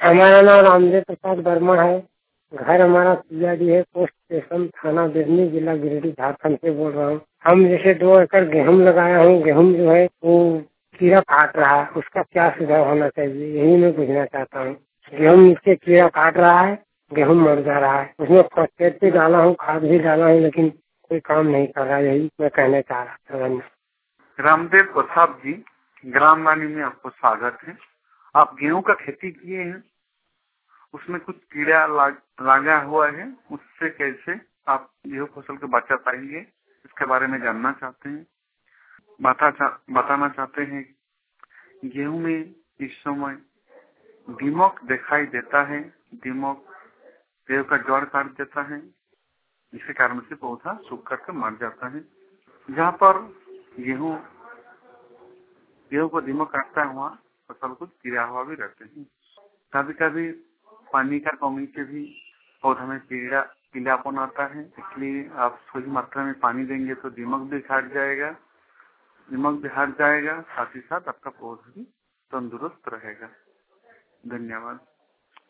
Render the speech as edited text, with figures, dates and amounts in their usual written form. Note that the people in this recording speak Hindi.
हमारा नाम रामदेव प्रसाद वर्मा है। घर हमारा पियाडी है, पोस्ट स्टेशन, थाना बिरनी, जिला गिरिडीह, झारखंड से बोल रहा हूँ। हम जैसे 2 एकड़ गेहूं लगाया हूँ, गेहूं जो है वो कीड़ा काट रहा है, उसका क्या सुझाव होना चाहिए, यही मैं पूछना चाहता हूँ। गेहूं नीचे कीड़ा काट रहा है, गेहूं मर जा रहा है, उसमें फॉस्फेट भी डाला हूँ, खाद भी डाला हूँ, लेकिन कोई काम नहीं कर रहा है, यही मैं कहना चाह रहा था। रामदेव प्रसाद जी, ग्राम वाणी में आपको स्वागत है। आप गेहूं का खेती किए हैं, उसमें कुछ कीड़ा लगा हुआ है, उससे कैसे आप गेहूं फसल को बचा पाएंगे, इसके बारे में जानना चाहते हैं। बताना चाहते हैं। गेहूं में इस समय दीमक दिखाई देता है। दीमक गेहूं का जड़ काट देता है, जिसके कारण से पौधा सूख करके मर जाता है। जहाँ पर गेहूं को दीमक काटता हुआ फसल को गिरा हुआ भी रहते हैं। कभी कभी पानी का कमी से भी पौधा में पीलापन आता है, इसलिए आप थोड़ी मात्रा में पानी देंगे तो दीमक भी हट जाएगा। साथ ही साथ आपका पौधा भी तंदुरुस्त रहेगा। धन्यवाद।